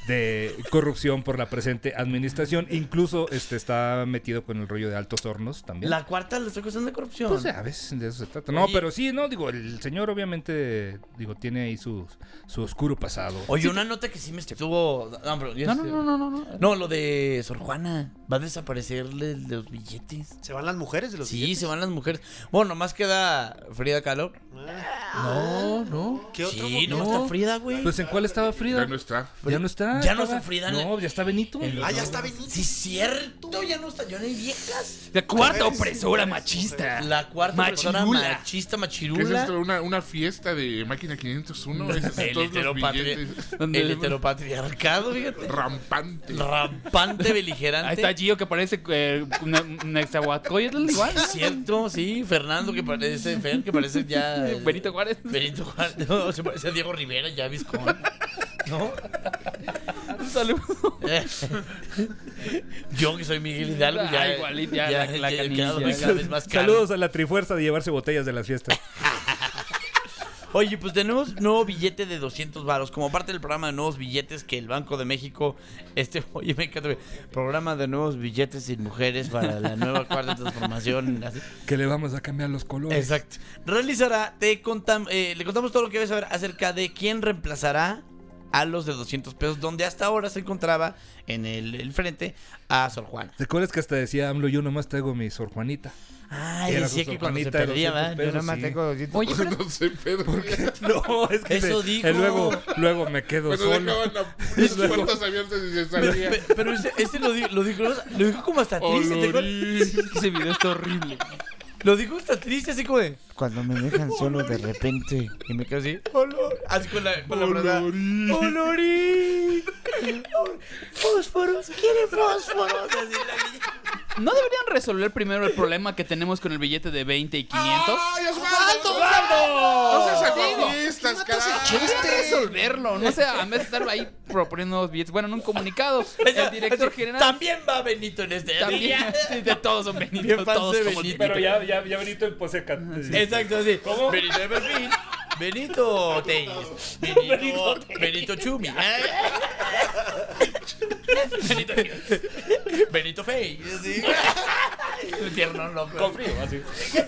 [SPEAKER 6] de corrupción por la presente administración. Incluso este está metido con el rollo de Altos Hornos también.
[SPEAKER 5] La cuarta le estoy acusando de corrupción.
[SPEAKER 6] Pues a veces de eso se trata. No,
[SPEAKER 5] Oye.
[SPEAKER 6] pero sí, no, digo, el señor obviamente, digo, tiene ahí su, su oscuro pasado.
[SPEAKER 5] Oye,
[SPEAKER 7] Sí.
[SPEAKER 5] una nota que sí me estuvo... No, pero ya
[SPEAKER 7] No,
[SPEAKER 5] sé.
[SPEAKER 7] no, no, no, no.
[SPEAKER 5] No, lo de Sor Juana. Va a desaparecerle de los billetes.
[SPEAKER 8] ¿Se van las mujeres de los
[SPEAKER 5] Sí,
[SPEAKER 8] billetes?
[SPEAKER 5] se van las mujeres. Bueno, nomás queda Frida Kahlo.
[SPEAKER 7] No, no.
[SPEAKER 8] ¿Qué otro?
[SPEAKER 5] Sí, no,
[SPEAKER 6] No.
[SPEAKER 5] está Frida, güey.
[SPEAKER 6] Pues ¿en cuál estaba Frida?
[SPEAKER 4] Ya no está.
[SPEAKER 6] Ya no está.
[SPEAKER 5] Ya no
[SPEAKER 6] estaba-
[SPEAKER 5] está Frida.
[SPEAKER 6] No, ya está Benito.
[SPEAKER 5] En los-
[SPEAKER 8] Ah, ya está Benito.
[SPEAKER 5] Sí, cierto, ya no está. Ya no hay viejas.
[SPEAKER 7] La cuarta
[SPEAKER 8] Mujeres,
[SPEAKER 7] opresora
[SPEAKER 8] mujeres,
[SPEAKER 7] machista.
[SPEAKER 5] La cuarta persona
[SPEAKER 7] Machirula.
[SPEAKER 5] machista,
[SPEAKER 4] ¿Qué es
[SPEAKER 5] machirula.
[SPEAKER 4] esto? ¿Una, una fiesta de máquina quinientos uno? Esos son
[SPEAKER 5] El,
[SPEAKER 4] todos los
[SPEAKER 5] heteropatri-
[SPEAKER 4] billetes.
[SPEAKER 7] Donde-
[SPEAKER 5] el heteropatriarcado, fíjate.
[SPEAKER 4] Rampante.
[SPEAKER 5] Rampante, beligerante.
[SPEAKER 7] Ahí está Gio que parece eh, una- un Nezahualcóyotl igual. ¿no?
[SPEAKER 5] Cierto, sí. Fernando que parece, Fer que parece ya...
[SPEAKER 7] Benito Juárez.
[SPEAKER 5] Benito Juárez. No, se parece a Diego Rivera, ya Vizcón. ¿No?
[SPEAKER 7] Un saludo.
[SPEAKER 5] Yo que soy Miguel Hidalgo ya...
[SPEAKER 7] Ah, igual, ya la- la
[SPEAKER 5] he
[SPEAKER 7] canilla.
[SPEAKER 5] quedado cada vez más caro.
[SPEAKER 6] Saludos a la trifuerza de llevarse botellas de las fiestas.
[SPEAKER 5] Oye, pues tenemos nuevo billete de doscientos varos como parte del programa de nuevos billetes que el Banco de México, este, oye, me encanta, güey, programa de nuevos billetes sin mujeres para la nueva cuarta transformación. Así.
[SPEAKER 6] Que le vamos a cambiar los colores.
[SPEAKER 5] Exacto. Realizará, te contam, eh, le contamos todo lo que debes saber acerca de quién reemplazará a los de doscientos pesos, donde hasta ahora se encontraba en el, el frente a Sor Juana.
[SPEAKER 6] ¿Te acuerdas que hasta decía AMLO, yo nomás traigo mi Sor Juanita?
[SPEAKER 5] Ay,
[SPEAKER 6] Era
[SPEAKER 5] decía
[SPEAKER 6] su
[SPEAKER 5] que cuando se
[SPEAKER 6] Juanita de
[SPEAKER 5] perdía,
[SPEAKER 6] doscientos
[SPEAKER 5] ¿verdad?
[SPEAKER 6] pesos,
[SPEAKER 5] Yo nada más
[SPEAKER 6] sí.
[SPEAKER 5] tengo doscientos.
[SPEAKER 7] Oye, pero
[SPEAKER 4] No sé, Pedro.
[SPEAKER 6] No, es que
[SPEAKER 5] Eso
[SPEAKER 6] se-
[SPEAKER 5] dijo.
[SPEAKER 6] eh, luego, luego me quedo
[SPEAKER 4] Cuando
[SPEAKER 6] solo.
[SPEAKER 4] dejaban la- las puertas abiertas y se salía.
[SPEAKER 5] Pe- Pero ese, ese lo, di- lo dijo lo dijo como hasta triste, ¿te acuerdas?
[SPEAKER 7] ese video está horrible.
[SPEAKER 5] Lo dijo hasta triste, así como de... Cuando me dejan solo de repente y me quedo así... Olor. Así con la, con la brasa. Olorí. Fósforos, quiere fósforos. Así la niña.
[SPEAKER 7] ¿No deberían resolver primero el problema que tenemos con el billete de veinte y quinientos?
[SPEAKER 4] ¡Ay, Osvaldo! ¡No seas aguafiestas,
[SPEAKER 7] Deberían
[SPEAKER 4] carajo!
[SPEAKER 7] resolverlo, no sé, en vez de estar ahí proponiendo nuevos billetes. Bueno, en un comunicado, el director general
[SPEAKER 5] También va Benito en este
[SPEAKER 7] también,
[SPEAKER 5] día.
[SPEAKER 7] sí, de todos son
[SPEAKER 5] Bien
[SPEAKER 7] Benitos,
[SPEAKER 5] fans
[SPEAKER 7] todos
[SPEAKER 5] de
[SPEAKER 7] como
[SPEAKER 5] Benito.
[SPEAKER 7] Benito.
[SPEAKER 6] ya, ya, ya Benito en poseca.
[SPEAKER 5] Exacto, así. Benito de perfil. Benito Telles. Benito, Benito Chumi. Benito, Benito Fey. Así. El tierno loco. Con frío, así.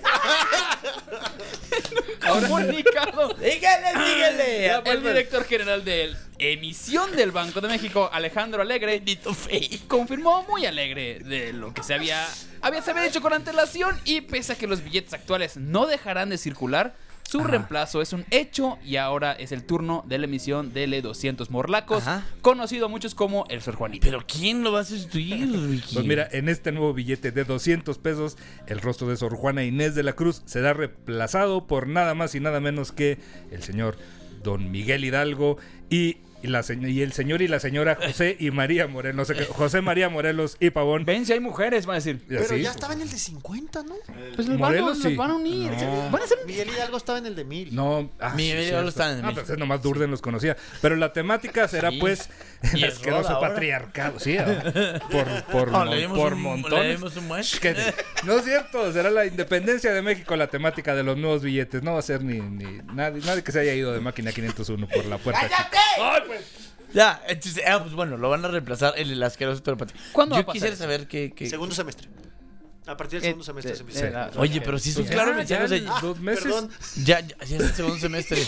[SPEAKER 7] Comunicado.
[SPEAKER 5] Dígale, dígale.
[SPEAKER 7] El director general de emisión del Banco de México, Alejandro Alegre,
[SPEAKER 5] Benito Fey.
[SPEAKER 7] confirmó muy alegre de lo que se había, había, se había hecho con antelación y pese a que los billetes actuales no dejarán de circular, su reemplazo es un hecho y ahora es el turno de la emisión de L doscientos Morlacos,
[SPEAKER 5] Ajá.
[SPEAKER 7] conocido a muchos como el Sor Juanito.
[SPEAKER 5] Pero ¿quién lo va a sustituir, Ricky?
[SPEAKER 6] Pues mira, en este nuevo billete de doscientos pesos, el rostro de Sor Juana Inés de la Cruz será reemplazado por nada más y nada menos que el señor Don Miguel Hidalgo y, y, la, se- y el señor y la señora José y María Morelos, no sé qué, José María Morelos y Pavón.
[SPEAKER 7] Ven si hay mujeres, van a decir.
[SPEAKER 6] Y
[SPEAKER 8] Pero
[SPEAKER 6] así,
[SPEAKER 8] ya estaba en el de cincuenta, ¿no?
[SPEAKER 7] Pues los,
[SPEAKER 6] Morelos,
[SPEAKER 7] van, a- los
[SPEAKER 6] sí.
[SPEAKER 7] van a unir.
[SPEAKER 6] No.
[SPEAKER 7] Van a ser
[SPEAKER 8] Miguel Hidalgo estaba en el de mil.
[SPEAKER 6] No, ah,
[SPEAKER 5] Miguel
[SPEAKER 6] sí,
[SPEAKER 5] Hidalgo
[SPEAKER 6] cierto.
[SPEAKER 5] está en el
[SPEAKER 6] Ah,
[SPEAKER 5] México.
[SPEAKER 6] pues nomás Durden los conocía. Pero la temática será
[SPEAKER 5] Sí.
[SPEAKER 6] pues
[SPEAKER 5] Y
[SPEAKER 6] el
[SPEAKER 5] es
[SPEAKER 6] asqueroso
[SPEAKER 5] Roda ahora.
[SPEAKER 6] patriarcado. Sí, ¿no? por, por,
[SPEAKER 5] No,
[SPEAKER 6] mon-
[SPEAKER 5] le dimos
[SPEAKER 6] por
[SPEAKER 5] un-
[SPEAKER 6] montones.
[SPEAKER 5] le dimos un buen.
[SPEAKER 6] Que- No es cierto, será la independencia de México la temática de los nuevos billetes. No va a ser ni, ni nadie, nadie que se haya ido de máquina quinientos uno por la puerta chica.
[SPEAKER 5] ¡Ay, pues! Ya, entonces, ah, pues bueno, lo van a reemplazar el, el asqueroso telepatía.
[SPEAKER 7] ¿Cuándo va
[SPEAKER 5] Yo
[SPEAKER 7] a pasar
[SPEAKER 5] quisiera
[SPEAKER 7] eso?
[SPEAKER 5] saber qué... qué-
[SPEAKER 8] Segundo semestre. A partir del
[SPEAKER 7] Eh,
[SPEAKER 8] segundo semestre
[SPEAKER 7] eh,
[SPEAKER 8] se empieza.
[SPEAKER 7] eh, la-
[SPEAKER 5] Oye, pero sí es un
[SPEAKER 6] Pues
[SPEAKER 5] claro
[SPEAKER 6] ya,
[SPEAKER 5] mensaje.
[SPEAKER 6] ya,
[SPEAKER 5] o sea,
[SPEAKER 6] en
[SPEAKER 5] ah,
[SPEAKER 6] dos meses.
[SPEAKER 8] Perdón.
[SPEAKER 5] ya, ya, ya es el segundo semestre.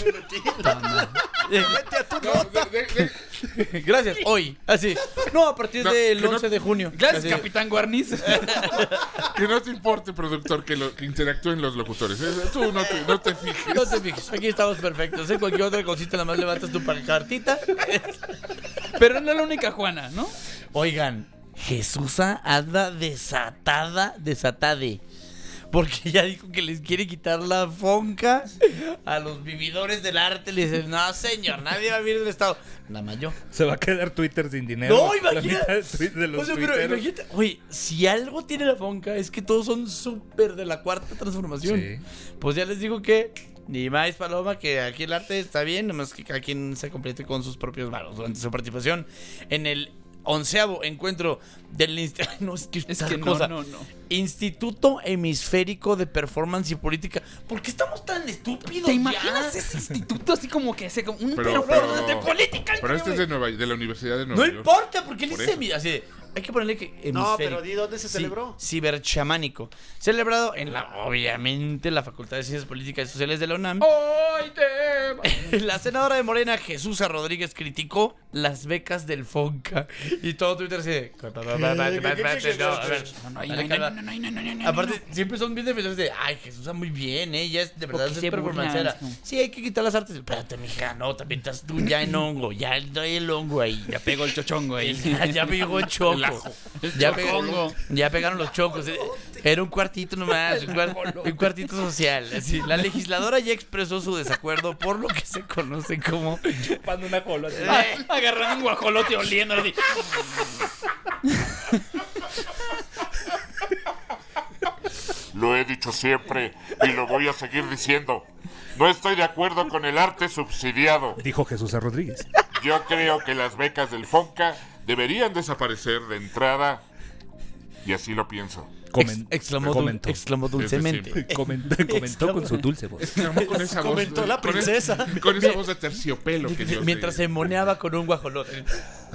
[SPEAKER 8] Vete a tu nota.
[SPEAKER 4] De- de- de-
[SPEAKER 5] Gracias, hoy. Así. No, a partir
[SPEAKER 4] No,
[SPEAKER 5] del
[SPEAKER 4] que no-
[SPEAKER 5] once de junio.
[SPEAKER 7] Gracias,
[SPEAKER 5] Así.
[SPEAKER 7] Capitán Guarniz.
[SPEAKER 4] Que no te importe, productor, que, lo, que interactúen los locutores. ¿eh? Tú no te, no te fijes.
[SPEAKER 5] No te fijes, aquí estamos perfectos. En cualquier otra cosita, nada más levantas tu cartita.
[SPEAKER 7] Pero no es la única Juana, ¿no?
[SPEAKER 5] Oigan, Jesusa anda desatada, desatade. Porque ya dijo que les quiere quitar la fonca a los vividores del arte. Le dicen, no, señor, nadie va a vivir del Estado. Nada más yo.
[SPEAKER 6] Se va a quedar Twitter sin dinero.
[SPEAKER 5] No,
[SPEAKER 6] La
[SPEAKER 5] imagínate.
[SPEAKER 6] mitad de, tweet de los
[SPEAKER 5] O sea, pero
[SPEAKER 6] tuiteros.
[SPEAKER 5] imagínate, oye, si algo tiene la fonca es que todos son súper de la cuarta transformación.
[SPEAKER 6] Sí.
[SPEAKER 5] Pues ya les digo que ni más paloma, que aquí el arte está bien, nomás que cada quien se complete con sus propios varos durante su participación en el onceavo encuentro del inst- no, es que,
[SPEAKER 7] Es
[SPEAKER 5] esta
[SPEAKER 7] que no,
[SPEAKER 5] cosa.
[SPEAKER 7] no, no.
[SPEAKER 5] Instituto Hemisférico de Performance y Política. ¿Por qué estamos tan estúpidos?
[SPEAKER 7] ¿Te
[SPEAKER 5] ya?
[SPEAKER 7] imaginas ese instituto así como que ese como un
[SPEAKER 4] Pero,
[SPEAKER 7] performance
[SPEAKER 4] pero-
[SPEAKER 7] de política?
[SPEAKER 4] Pero este es de, Nueva, de la Universidad de Nueva
[SPEAKER 5] No
[SPEAKER 4] York.
[SPEAKER 5] importa, porque él
[SPEAKER 4] Por
[SPEAKER 5] dice
[SPEAKER 4] eso.
[SPEAKER 5] hemi- así de, hay que ponerle que hemisférico.
[SPEAKER 8] No, pero di dónde se
[SPEAKER 5] Sí,
[SPEAKER 8] celebró.
[SPEAKER 5] ciberchamánico. Celebrado en la, obviamente, la Facultad de Ciencias Políticas y Sociales de la UNAM.
[SPEAKER 7] ¡Ay, te...
[SPEAKER 5] La senadora de Morena, Jesús Rodríguez, criticó las becas del FONCA. Y todo Twitter así de... No, a ver,
[SPEAKER 7] No, no,
[SPEAKER 5] vale,
[SPEAKER 7] no,
[SPEAKER 5] calma.
[SPEAKER 7] no, no, no, no, no, no,
[SPEAKER 5] Aparte, siempre son bien defensores de, ay, Jesús está muy bien, ¿eh? Ya es de verdad
[SPEAKER 7] Porque
[SPEAKER 5] es
[SPEAKER 7] se
[SPEAKER 5] performancera.
[SPEAKER 7] burlan, ¿no?
[SPEAKER 5] Sí, hay que quitar las artes. Espérate, mija, no, también estás tú ya en hongo. Ya hay el hongo ahí.
[SPEAKER 7] Ya pegó el chochongo ahí.
[SPEAKER 5] Ya, ya pegó el choco.
[SPEAKER 7] El
[SPEAKER 5] Ya,
[SPEAKER 7] chocongo.
[SPEAKER 5] pegó- ya pegaron los chocos. eh. Era un cuartito nomás, un, cuar- un cuartito social. Así. La legisladora ya expresó su desacuerdo por lo que se conoce como...
[SPEAKER 6] Chupando una cola. así.
[SPEAKER 7] Ah, agarrando un guajolote oliendo así.
[SPEAKER 9] Lo he dicho siempre y lo voy a seguir diciendo. No estoy de acuerdo con el arte subsidiado.
[SPEAKER 6] Dijo Jesús Rodríguez.
[SPEAKER 9] Yo creo que las becas del FONCA deberían desaparecer de entrada. Y así lo pienso.
[SPEAKER 6] Comen-
[SPEAKER 5] exclamó, dul-
[SPEAKER 6] comentó.
[SPEAKER 5] exclamó dulcemente.
[SPEAKER 6] Comentó, comentó con su dulce voz.
[SPEAKER 4] Con esa voz,
[SPEAKER 8] Comentó la
[SPEAKER 4] con
[SPEAKER 8] princesa.
[SPEAKER 4] es- Con, esa voz de terciopelo que Dios
[SPEAKER 5] Mientras
[SPEAKER 4] te-
[SPEAKER 5] se moneaba con un guajolote.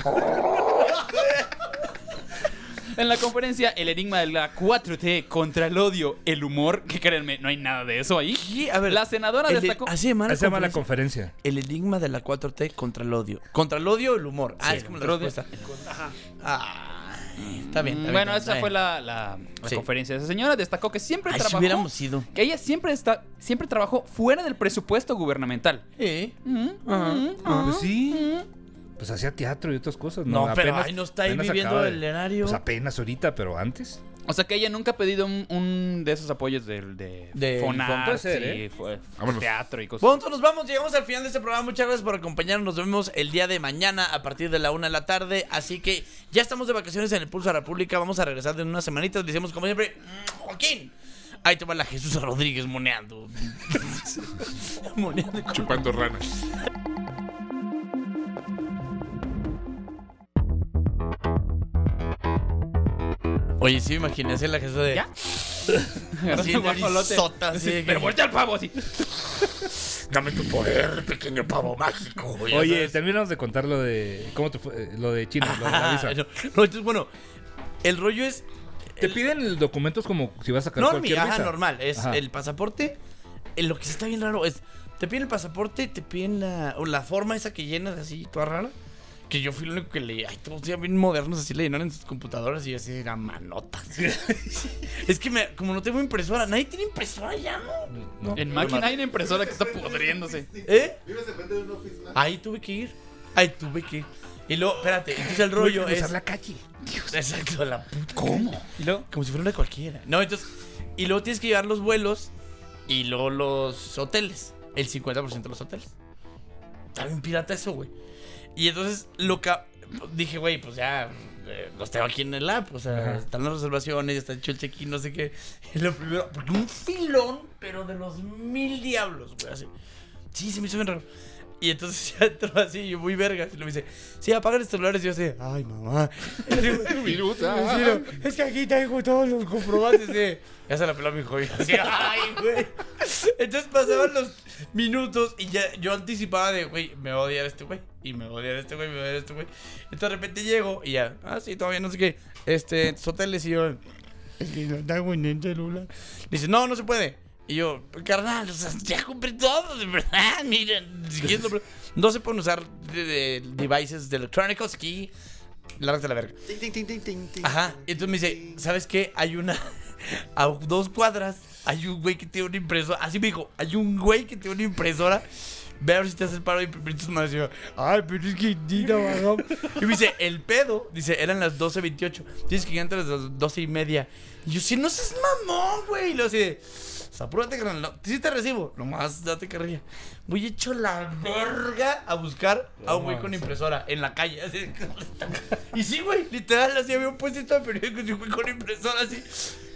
[SPEAKER 7] En la conferencia, el enigma de la cuatro T contra el odio, el humor, que créanme, no hay nada de eso ahí.
[SPEAKER 5] ¿Qué? A ver,
[SPEAKER 7] La senadora
[SPEAKER 5] el de-
[SPEAKER 7] destacó...
[SPEAKER 5] así se llama la
[SPEAKER 6] Así se llama la
[SPEAKER 5] conferencia.
[SPEAKER 6] conferencia.
[SPEAKER 5] El enigma de la cuatro T contra el odio. Contra el odio, el humor. Ah, es como la
[SPEAKER 7] Contra el
[SPEAKER 5] respuesta. Ah, está bien. está bien,
[SPEAKER 7] Bueno,
[SPEAKER 5] está
[SPEAKER 7] esa
[SPEAKER 5] bien.
[SPEAKER 7] fue la, la- la
[SPEAKER 5] Sí.
[SPEAKER 7] conferencia de esa señora. Destacó que siempre
[SPEAKER 5] Ay, si
[SPEAKER 7] trabajó...
[SPEAKER 5] hubiéramos ido.
[SPEAKER 7] Que ella siempre, está, siempre trabajó fuera del presupuesto gubernamental.
[SPEAKER 5] Sí.
[SPEAKER 6] Pues sí. Pues hacía teatro y otras cosas.
[SPEAKER 5] No,
[SPEAKER 6] No,
[SPEAKER 5] pero
[SPEAKER 6] Apenas-
[SPEAKER 5] ahí no está ahí
[SPEAKER 6] apenas
[SPEAKER 5] viviendo
[SPEAKER 6] acaba de-
[SPEAKER 5] el erario.
[SPEAKER 6] Pues apenas ahorita, pero antes.
[SPEAKER 7] O sea que ella nunca ha pedido un, un de esos apoyos del de,
[SPEAKER 5] De
[SPEAKER 7] Fonar,
[SPEAKER 6] puede ser,
[SPEAKER 7] sí,
[SPEAKER 6] ¿eh?
[SPEAKER 7] fue-
[SPEAKER 4] Vámonos.
[SPEAKER 7] teatro y cosas.
[SPEAKER 5] Bueno, entonces nos vamos, llegamos al final de este programa. Muchas gracias por acompañarnos. Nos vemos el día de mañana a partir de la una de la tarde. Así que ya estamos de vacaciones en el Pulso de la República. Vamos a regresar de unas semanitas. Le decimos como siempre, "Mm, Joaquín, ahí te va la Jesús Rodríguez moneando. Moneando.
[SPEAKER 4] Chupando ranas.
[SPEAKER 5] Oye, sí, me imaginé hacer la Jesús de...
[SPEAKER 7] ¿Ya?
[SPEAKER 5] Así
[SPEAKER 7] Un guajolote.
[SPEAKER 5] narizota, así de que-
[SPEAKER 7] Pero voltea al pavo así.
[SPEAKER 5] Dame tu poder, pequeño pavo mágico. ya
[SPEAKER 6] Oye,
[SPEAKER 5] sabes.
[SPEAKER 6] terminamos de contar lo de. ¿Cómo te fue? Eh, Lo de China, lo de la
[SPEAKER 5] Ah,
[SPEAKER 6] visa.
[SPEAKER 5] no, no, entonces, bueno, el rollo es...
[SPEAKER 6] Te piden documentos como si vas a sacar
[SPEAKER 5] No,
[SPEAKER 6] cualquier
[SPEAKER 5] ajá,
[SPEAKER 6] visa.
[SPEAKER 5] normal. Es
[SPEAKER 6] Ajá.
[SPEAKER 5] el pasaporte. eh, Lo que sí está bien raro es... Te piden el pasaporte, te piden la, o la forma esa que llenas así, toda rara. Que yo fui lo único que leí. Ay, todos ya bien modernos así le llenaron en sus computadoras y yo así era manota. Es que me, como no tengo impresora, nadie tiene impresora ya, ¿no?
[SPEAKER 7] En máquina hay una impresora que está pudriéndose.
[SPEAKER 5] ¿Eh? Ahí tuve que ir. Ahí tuve que ir. Y luego, espérate, entonces el rollo
[SPEAKER 6] Tuve que
[SPEAKER 5] es.
[SPEAKER 6] cruzar la calle.
[SPEAKER 5] Exacto, la puta.
[SPEAKER 7] ¿Cómo?
[SPEAKER 5] Y luego, como si fuera una cualquiera. No, entonces. Y luego tienes que llevar los vuelos y luego los hoteles. El cincuenta por ciento de los hoteles. Está bien pirata eso, güey. Y entonces lo que dije, güey, pues ya eh, los tengo aquí en el app. O sea,
[SPEAKER 6] Ajá.
[SPEAKER 5] están las reservaciones, ya está hecho el check-in, no sé qué. Y lo primero, porque un filón, pero de los mil diablos, güey, así. Sí, se me hizo bien raro. Y entonces ya entró así, yo muy verga. Y lo me dice, sí, apaga los celulares. Y yo así, ay, mamá. Y yo digo,
[SPEAKER 4] Viruta.
[SPEAKER 5] Sí, no, es que aquí tengo todos los comprobantes de... Ya se la peló mi hijo. Y yo así, ay, güey. Entonces pasaban los minutos y ya yo anticipaba de, güey, me va a odiar este güey. Y me va a odiar este güey, me va a odiar este güey. Entonces de repente llego y ya, ah, sí, todavía no sé qué. Este, tus hoteles y yo... Es que no tengo en el celular. Dice, no, no se puede. Y yo, carnal, o sea, ya compré todo, de verdad, miren. Siguiendo, no se pueden usar de, de devices de electrónicos aquí. Lárgate la verga.
[SPEAKER 8] Tin, tin, tin, tin, tin, tin,
[SPEAKER 5] Ajá.
[SPEAKER 8] tin,
[SPEAKER 5] Y entonces me dice,
[SPEAKER 8] tin.
[SPEAKER 5] ¿sabes qué? Hay una... A dos cuadras hay un güey que tiene una impresora. Así me dijo, hay un güey que tiene una impresora. Ve a ver si te hace el paro de imprimir tus manos. Y yo, ay, pero es que Dina, bajó. Y me dice, el pedo, dice, eran las doce veintiocho. Tienes que llegar entre las doce y media. Y yo, si no seas mamón, güey. Y luego así de, apúrate, carnal. No, sí te recibo. Nomás date carrilla. Voy hecho la verga a buscar a un güey con impresora en la calle. Así. Y sí, güey, literal, así había un puestito de periódicos y un güey con impresora así.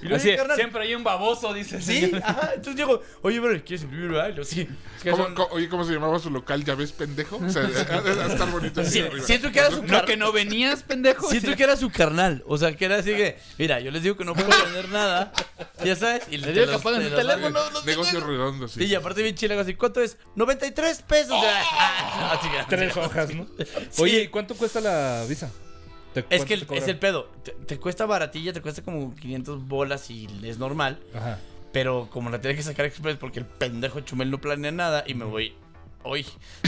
[SPEAKER 5] Y luego,
[SPEAKER 7] Así,
[SPEAKER 5] oye, carnal,
[SPEAKER 7] siempre hay un baboso, dice el
[SPEAKER 5] sí,
[SPEAKER 7] señor.
[SPEAKER 5] ajá. Entonces digo, oye, bro, ¿quieres el primer baile? Sí. Es que
[SPEAKER 4] ¿Cómo-
[SPEAKER 5] son-
[SPEAKER 4] cómo- oye, ¿cómo se llamaba su local? ¿Ya ves, pendejo? O sea, a estar bonito así
[SPEAKER 5] Sí,
[SPEAKER 4] arriba.
[SPEAKER 5] siento que era su
[SPEAKER 7] ¿No
[SPEAKER 5] carnal.
[SPEAKER 7] que no venías, pendejo?
[SPEAKER 5] Siento que era su carnal. O sea, que era así que, mira, yo les digo que no puedo vender nada. Ya sabes. Y
[SPEAKER 7] Le digo que apaguen su teléfono. los
[SPEAKER 4] Negocio
[SPEAKER 7] pendejos.
[SPEAKER 4] redondo, sí.
[SPEAKER 5] Sí, y aparte bien chilago así, ¿cuánto es? noventa y tres pesos. Ah, así que-
[SPEAKER 6] Tres hojas, ¿no?
[SPEAKER 5] Sí.
[SPEAKER 6] Oye, ¿y cuánto cuesta la visa? ¿Te-
[SPEAKER 5] Es
[SPEAKER 6] cuánto
[SPEAKER 5] que el-
[SPEAKER 6] te cobran?
[SPEAKER 5] es el pedo. Te, te cuesta baratilla, te cuesta como quinientas bolas y es normal.
[SPEAKER 6] Ajá.
[SPEAKER 5] Pero como la tenía que sacar express porque el pendejo Chumel no planea nada y me voy hoy.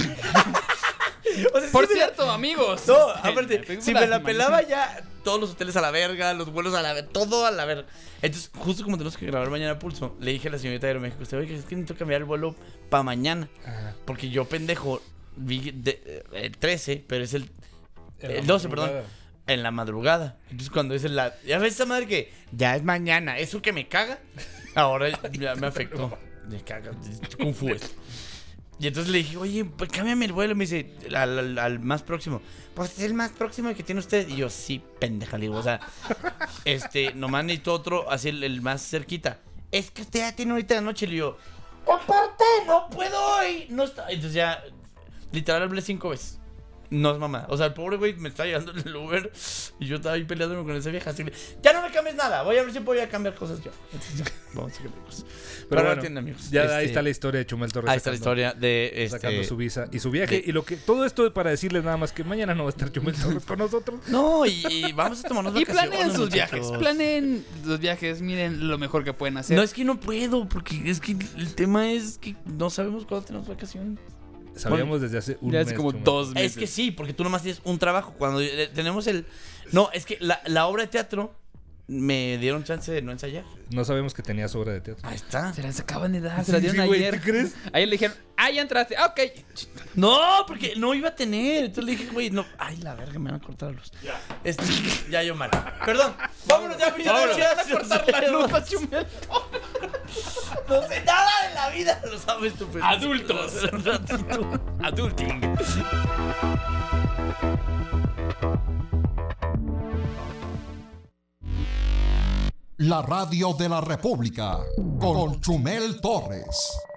[SPEAKER 5] O sea,
[SPEAKER 7] Por
[SPEAKER 5] sí me la-
[SPEAKER 7] cierto, amigos.
[SPEAKER 5] No,
[SPEAKER 7] este,
[SPEAKER 5] aparte,
[SPEAKER 7] fuimos
[SPEAKER 5] si
[SPEAKER 7] la
[SPEAKER 5] me la
[SPEAKER 7] semana-
[SPEAKER 5] pelaba ya, todos los hoteles a la verga, los vuelos a la verga, todo a la verga. Entonces, justo como tenemos que grabar mañana Pulso, le dije a la señorita de Aeroméxico, usted, oye, es que necesito cambiar el vuelo para mañana.
[SPEAKER 6] Ajá.
[SPEAKER 5] Porque yo, pendejo, vi de- eh, el trece, pero es el,
[SPEAKER 6] En la
[SPEAKER 5] el doce, perdón,
[SPEAKER 6] madrugada.
[SPEAKER 5] en la madrugada. Entonces, cuando es en la... Ya ves esa madre que ya es mañana, eso que me caga, ahora ya me afectó. Me caga, es Kung Fu esto. Y entonces le dije, oye, pues cámbiame el vuelo. Me dice, al, al- al más próximo. Pues es el más próximo que tiene usted. Y yo, sí, pendeja, le digo, o sea, este, nomás necesito otro, así el, el más cerquita. Es que usted ya tiene ahorita de noche. Le digo, aparte, no puedo hoy. No está. Entonces ya, literal, hablé cinco veces. No es mamá. O sea, el pobre güey me está llevando en el Uber y yo estaba ahí peleándome con esa vieja. Así que, ya no me cambies nada. Voy a ver si puedo ya cambiar cosas yo. Entonces, ya, vamos a seguir amigos.
[SPEAKER 6] Pero
[SPEAKER 5] ahora
[SPEAKER 6] bueno,
[SPEAKER 5] tienen amigos.
[SPEAKER 6] ya
[SPEAKER 5] Este,
[SPEAKER 6] ahí está la historia de Chumel Torres.
[SPEAKER 5] Ahí está la
[SPEAKER 6] sacando-
[SPEAKER 5] historia de este.
[SPEAKER 6] Sacando su visa y su viaje.
[SPEAKER 5] de-
[SPEAKER 6] Y lo que todo esto es para decirles nada más que mañana no va a estar Chumel Torres con nosotros.
[SPEAKER 5] No, y, y vamos a tomarnos
[SPEAKER 7] Y
[SPEAKER 5] vacaciones.
[SPEAKER 7] planeen sus
[SPEAKER 5] muchachos.
[SPEAKER 7] viajes. Planeen los viajes. Miren lo mejor que pueden hacer.
[SPEAKER 5] No, es que no puedo, porque es que el tema es que no sabemos cuándo tenemos vacaciones.
[SPEAKER 6] Sabíamos desde hace un
[SPEAKER 7] ya
[SPEAKER 6] mes.
[SPEAKER 7] hace como
[SPEAKER 6] Chumel.
[SPEAKER 7] dos meses.
[SPEAKER 5] Es que sí, porque tú nomás tienes un trabajo. Cuando eh, tenemos el. No, es que la, la obra de teatro me dieron chance de no ensayar.
[SPEAKER 6] No sabemos que tenías obra de teatro.
[SPEAKER 5] Ahí está.
[SPEAKER 7] Se las acaban de dar. Se
[SPEAKER 6] Sí,
[SPEAKER 7] las dieron
[SPEAKER 6] sí, güey,
[SPEAKER 7] ayer.
[SPEAKER 6] ¿tú crees?
[SPEAKER 7] Ayer le dijeron, ah, ya entraste. Ah, ok.
[SPEAKER 5] No, porque no iba a tener. Entonces le dije, güey, no. Ay, la verga, me van a cortar la luz. Ya. Este, ya yo mal. Perdón. Vámonos ya, ya,
[SPEAKER 7] Vámonos.
[SPEAKER 5] ya,
[SPEAKER 7] Van a cortar la luz a Chumel.
[SPEAKER 5] No sé nada de la vida. Lo sabes tú, pero-
[SPEAKER 7] Adultos.
[SPEAKER 5] Un ratito.
[SPEAKER 7] Adulting.
[SPEAKER 1] La radio de la República con Chumel Torres.